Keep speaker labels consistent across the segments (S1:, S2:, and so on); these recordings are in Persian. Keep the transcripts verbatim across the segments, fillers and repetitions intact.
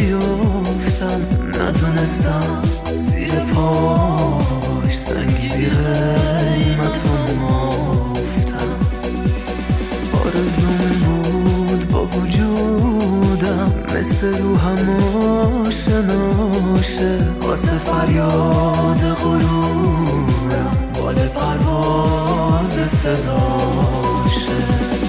S1: بیفتم، ندونستم زیر پاش سنگی بی قیمت و مفتم. آرزوم بود با وجودم مثل روحم آشناشه، واسه فریاد غرورم بال پرواز صداشه.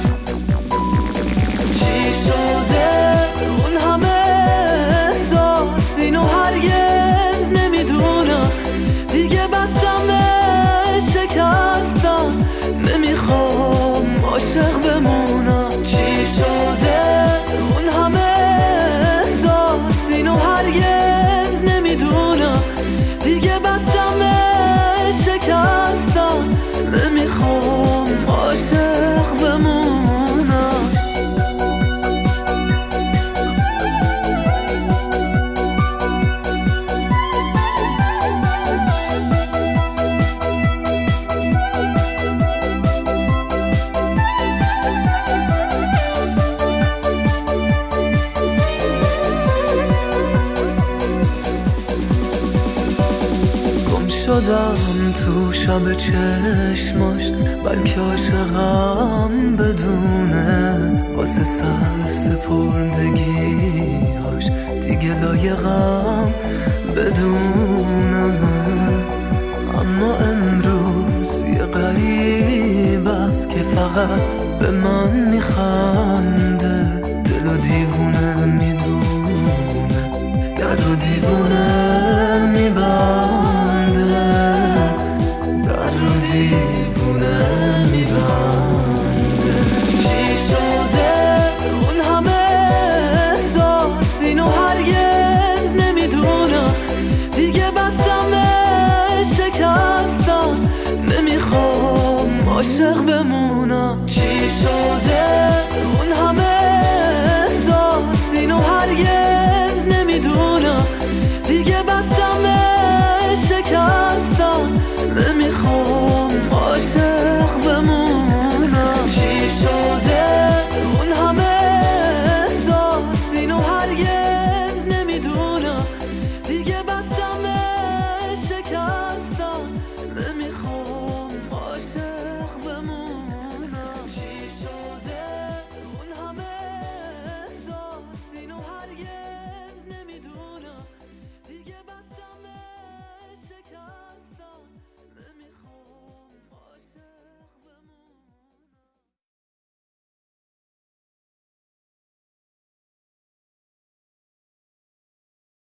S1: چی شده اون همه احساس، اینو هرگز نمیدونم، دیگه بسمه شکستم، نمیخوام عاشق بمونم. چی شده اون همه احساس، اینو هرگز نمیدونم، دیگه بسمه شکستم، نمیخوام عاشق بمونم. شدم تو شب چشماش، بلکه عاشقم بدونه، واسه سر سپردگیاش دیگه لایقم بدونه. اما امروز یه غریب است که فقط به من میخنده، دل و دیوونه میدونه، در و دیوونه میبنده، در و دیوونه میبنده. چی شده اون همه احساس، اینو هرگز نمیدونم، دیگه بسمه شکستم، نمیخوام عاشق بمونم. چی شده اون همه احساس، اینو هرگز